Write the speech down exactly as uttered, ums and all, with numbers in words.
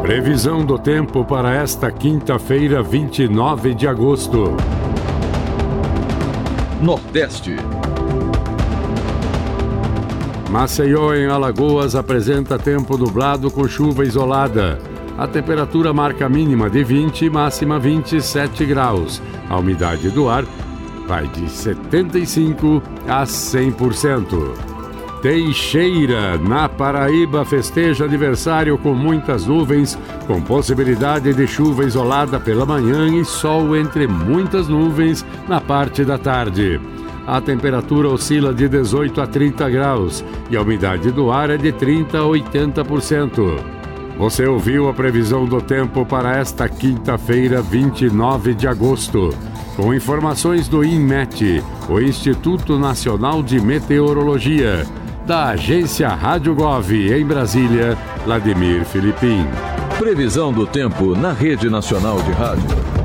Previsão do tempo para esta quinta-feira, vinte e nove de agosto. Nordeste. Maceió, em Alagoas, apresenta tempo nublado com chuva isolada. A temperatura marca mínima de vinte e máxima vinte e sete graus. A umidade do ar vai de setenta e cinco a cem por cento. Teixeira, na Paraíba, festeja aniversário com muitas nuvens, com possibilidade de chuva isolada pela manhã e sol entre muitas nuvens na parte da tarde. A temperatura oscila de dezoito a trinta graus e a umidade do ar é de trinta a oitenta por cento. Você ouviu a previsão do tempo para esta quinta-feira, vinte e nove de agosto, com informações do INMET, o Instituto Nacional de Meteorologia, da agência Rádio Gov, em Brasília, Vladimir Filipim. Previsão do tempo na Rede Nacional de Rádio.